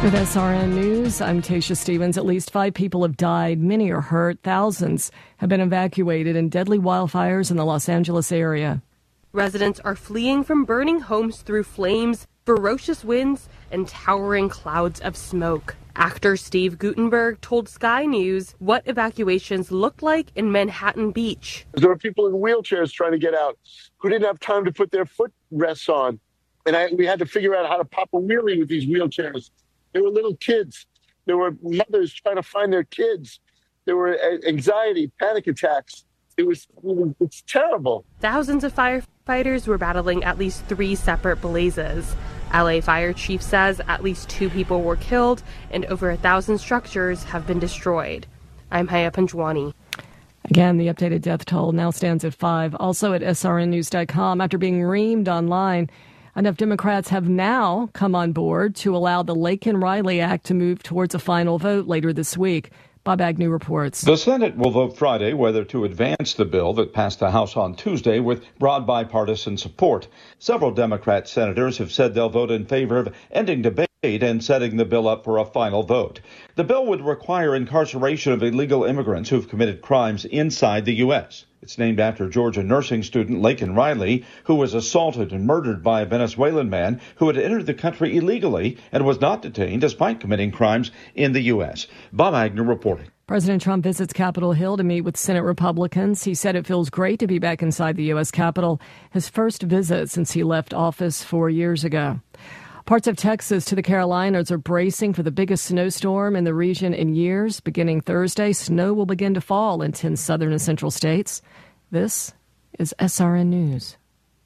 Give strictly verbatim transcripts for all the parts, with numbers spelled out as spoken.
With S R N News, I'm Tasha Stevens. At least five people have died. Many are hurt. Thousands have been evacuated in deadly wildfires in the Los Angeles area. Residents are fleeing from burning homes through flames, ferocious winds, and towering clouds of smoke. Actor Steve Guttenberg told Sky News what evacuations looked like in Manhattan Beach. There were people in wheelchairs trying to get out who didn't have time to put their footrests on. And I, we had to figure out how to pop a wheelie with these wheelchairs. There were little kids. There were mothers trying to find their kids. There were anxiety, panic attacks. It was, it's terrible. Thousands of firefighters were battling at least three separate blazes. L A Fire Chief says at least two people were killed and over a thousand structures have been destroyed. I'm Haya Panjwani. Again, the updated death toll now stands at five. Also at S R N news dot com, after being reamed online, enough Democrats have now come on board to allow the Laken-Riley Act to move towards a final vote later this week. Bob Agnew reports. The Senate will vote Friday whether to advance the bill that passed the House on Tuesday with broad bipartisan support. Several Democrat senators have said they'll vote in favor of ending debate and setting the bill up for a final vote. The bill would require incarceration of illegal immigrants who've committed crimes inside the U S. It's named after Georgia nursing student Laken-Riley, who was assaulted and murdered by a Venezuelan man who had entered the country illegally and was not detained despite committing crimes in the U S. Bob Agnew reporting. President Trump visits Capitol Hill to meet with Senate Republicans. He said it feels great to be back inside the U S. Capitol, his first visit since he left office four years ago. Parts of Texas to the Carolinas are bracing for the biggest snowstorm in the region in years. Beginning Thursday, snow will begin to fall in ten southern and central states. This is S R N News.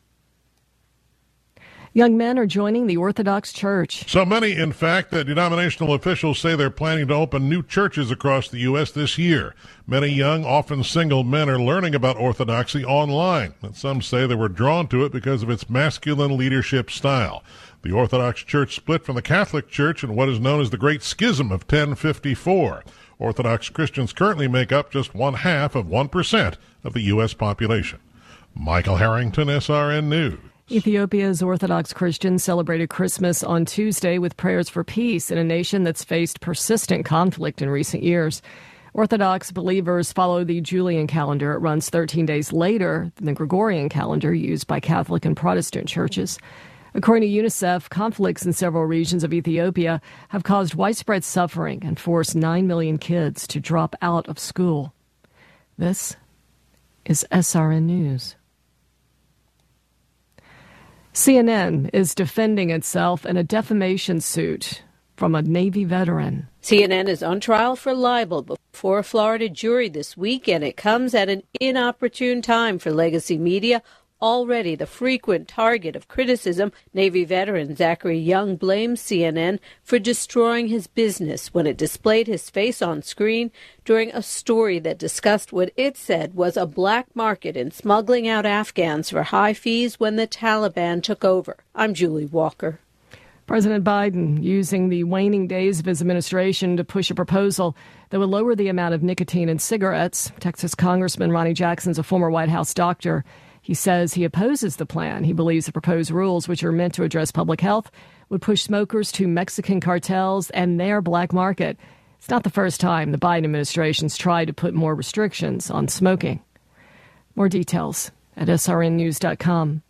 Young men are joining the Orthodox Church. So many, in fact, that denominational officials say they're planning to open new churches across the U S this year. Many young, often single men are learning about Orthodoxy online, and some say they were drawn to it because of its masculine leadership style. The Orthodox Church split from the Catholic Church in what is known as the Great Schism of ten fifty-four. Orthodox Christians currently make up just one half of one percent of the U S population. Michael Harrington, S R N News. Ethiopia's Orthodox Christians celebrated Christmas on Tuesday with prayers for peace in a nation that's faced persistent conflict in recent years. Orthodox believers follow the Julian calendar. It runs thirteen days later than the Gregorian calendar used by Catholic and Protestant churches. According to UNICEF, conflicts in several regions of Ethiopia have caused widespread suffering and forced nine million kids to drop out of school. This is S R N News. C N N is defending itself in a defamation suit from a Navy veteran. C N N is on trial for libel before a Florida jury this week, and it comes at an inopportune time for legacy media, already the frequent target of criticism. Navy veteran Zachary Young blames C N N for destroying his business when it displayed his face on screen during a story that discussed what it said was a black market in smuggling out Afghans for high fees when the Taliban took over. I'm Julie Walker. President Biden using the waning days of his administration to push a proposal that would lower the amount of nicotine in cigarettes. Texas Congressman Ronnie Jackson's a former White House doctor. He says he opposes the plan. He believes the proposed rules, which are meant to address public health, would push smokers to Mexican cartels and their black market. It's not the first time the Biden administration's tried to put more restrictions on smoking. More details at S R N news dot com.